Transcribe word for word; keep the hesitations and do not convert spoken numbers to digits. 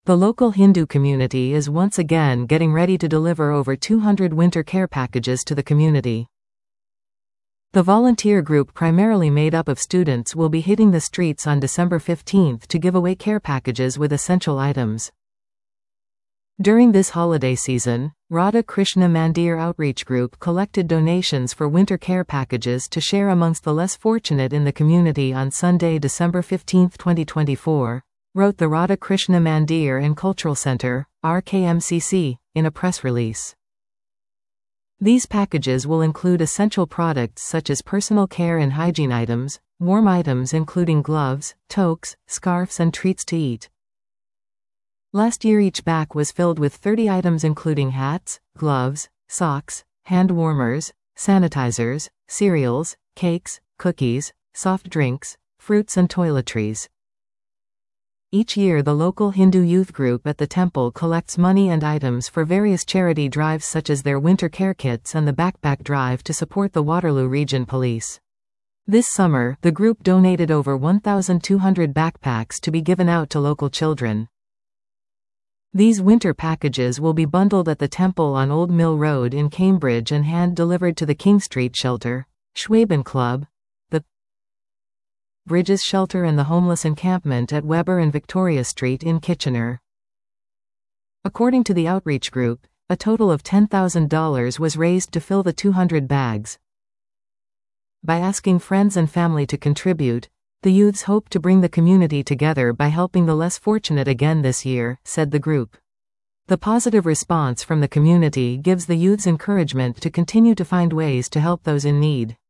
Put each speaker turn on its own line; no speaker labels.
The local Hindu community is once again getting ready to deliver over two hundred winter care packages to the community. The volunteer group, primarily made up of students, will be hitting the streets on December fifteenth to give away care packages with essential items. During this holiday season, Radha Krishna Mandir Outreach Group collected donations for winter care packages to share amongst the less fortunate in the community on Sunday, December fifteenth, twenty twenty-four, wrote the Radha Krishna Mandir and Cultural Center, R K M C C, in a press release. These packages will include essential products such as personal care and hygiene items, warm items including gloves, toques, scarves and treats to eat. Last year each bag was filled with thirty items including hats, gloves, socks, hand warmers, sanitizers, cereals, cakes, cookies, soft drinks, fruits and toiletries. Each year the local Hindu youth group at the temple collects money and items for various charity drives such as their winter care kits and the backpack drive to support the Waterloo Region Police. This summer, the group donated over one thousand two hundred backpacks to be given out to local children. These winter packages will be bundled at the temple on Old Mill Road in Cambridge and hand-delivered to the King Street Shelter, Schwaben Club, the Bridges Shelter and the Homeless Encampment at Weber and Victoria Street in Kitchener. According to the outreach group, a total of ten thousand dollars was raised to fill the two hundred bags. By asking friends and family to contribute, the youths hope to bring the community together by helping the less fortunate again this year, said the group. The positive response from the community gives the youths encouragement to continue to find ways to help those in need.